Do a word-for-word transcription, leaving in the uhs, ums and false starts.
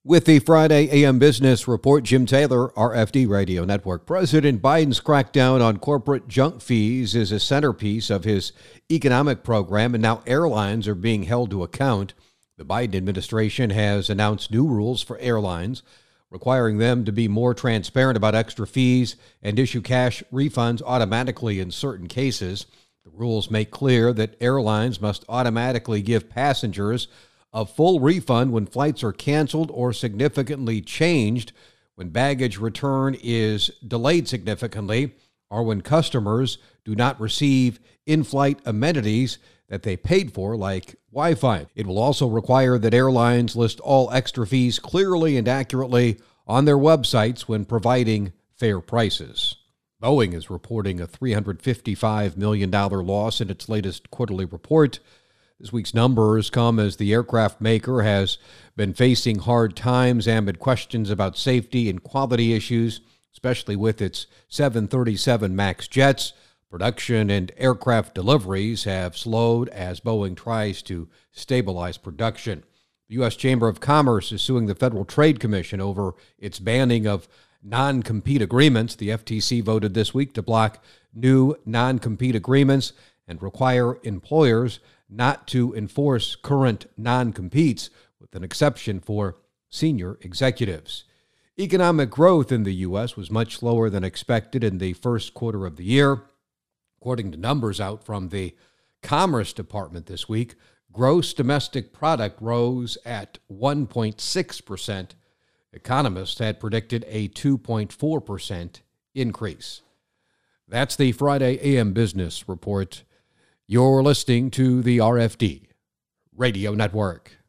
With the Friday A M Business Report, Jim Taylor, R F D Radio Network. President Biden's crackdown on corporate junk fees is a centerpiece of his economic program, and now airlines are being held to account. The Biden administration has announced new rules for airlines, requiring them to be more transparent about extra fees and issue cash refunds automatically in certain cases. The rules make clear that airlines must automatically give passengers a full refund when flights are canceled or significantly changed, when baggage return is delayed significantly, or when customers do not receive in-flight amenities that they paid for, like Wi-Fi. It will also require that airlines list all extra fees clearly and accurately on their websites when providing fair prices. Boeing is reporting a three hundred fifty-five million dollars loss in its latest quarterly report. This week's numbers come as the aircraft maker has been facing hard times amid questions about safety and quality issues, especially with its seven thirty-seven MAX jets. Production and aircraft deliveries have slowed as Boeing tries to stabilize production. The U S Chamber of Commerce is suing the Federal Trade Commission over its banning of non-compete agreements. The F T C voted this week to block new non-compete agreements and require employers not to enforce current non-competes, with an exception for senior executives. Economic growth in the U S was much slower than expected in the first quarter of the year. According to numbers out from the Commerce Department this week, gross domestic product rose at one point six percent. Economists had predicted a two point four percent increase. That's the Friday A M Business Report. You're listening to the R F D Radio Network.